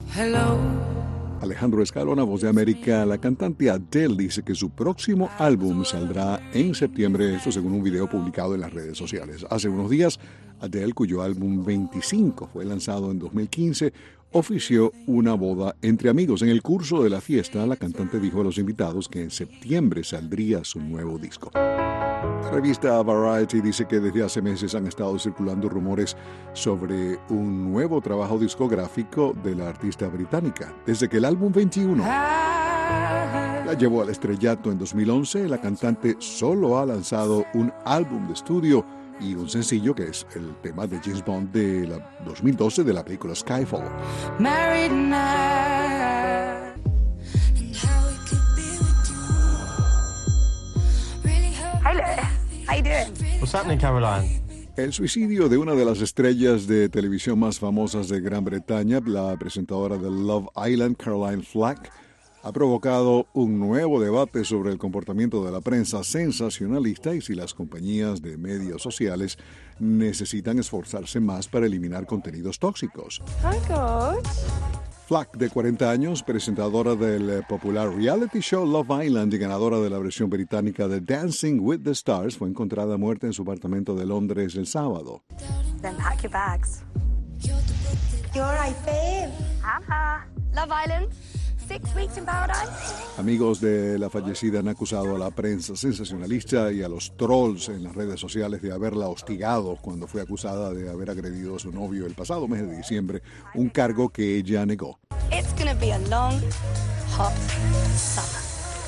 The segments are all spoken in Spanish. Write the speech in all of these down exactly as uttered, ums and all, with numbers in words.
Hello. Alejandro Escalona, Voz de América. La cantante Adele dice que su próximo álbum saldrá en septiembre, esto según un video publicado en las redes sociales. Hace unos días, Adele, cuyo álbum veinticinco fue lanzado en dos mil quince, ofició una boda entre amigos. En el curso de la fiesta, la cantante dijo a los invitados que en septiembre saldría su nuevo disco. La revista Variety dice que desde hace meses han estado circulando rumores sobre un nuevo trabajo discográfico de la artista británica. Desde que el álbum veintiuno la llevó al estrellato en dos mil once, la cantante solo ha lanzado un álbum de estudio y un sencillo que es el tema de James Bond de la dos mil doce de la película Skyfall. Married now. Hey, Lewis. How you doing? What's happening, Caroline? El suicidio de una de las estrellas de televisión más famosas de Gran Bretaña, la presentadora de Love Island, Caroline Flack, ha provocado un nuevo debate sobre el comportamiento de la prensa sensacionalista y si las compañías de medios sociales necesitan esforzarse más para eliminar contenidos tóxicos. Hi, God. Flack, de cuarenta años, presentadora del popular reality show Love Island y ganadora de la versión británica de Dancing with the Stars, fue encontrada muerta en su apartamento de Londres el sábado. Then pack your bags. You're right, babe. Hannah. Love Island. Six weeks in paradise. Amigos de la fallecida han acusado a la prensa sensacionalista y a los trolls en las redes sociales de haberla hostigado cuando fue acusada de haber agredido a su novio el pasado mes de diciembre, un cargo que ella negó. It's gonna be a long, hot summer.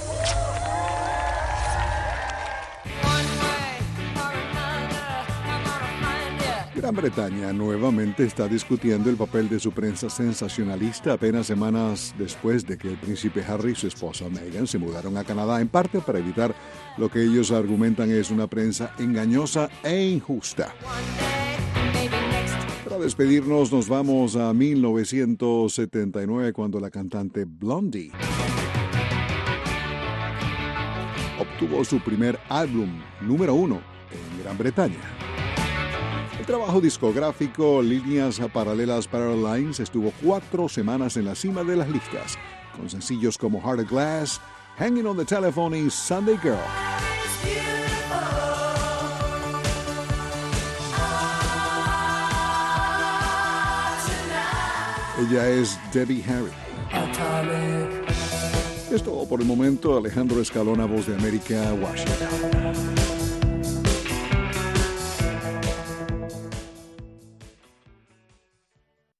Gran Bretaña nuevamente está discutiendo el papel de su prensa sensacionalista apenas semanas después de que el príncipe Harry y su esposa Meghan se mudaron a Canadá, en parte para evitar lo que ellos argumentan es una prensa engañosa e injusta. Para despedirnos nos vamos a mil novecientos setenta y nueve, cuando la cantante Blondie obtuvo su primer álbum número uno en Gran Bretaña. El trabajo discográfico Líneas Paralelas Parallines estuvo cuatro semanas en la cima de las listas, con sencillos como Heart of Glass, Hanging on the Telephone y Sunday Girl. Ella es Debbie Harry. Es todo por el momento. Alejandro Escalona, Voz de América, Washington.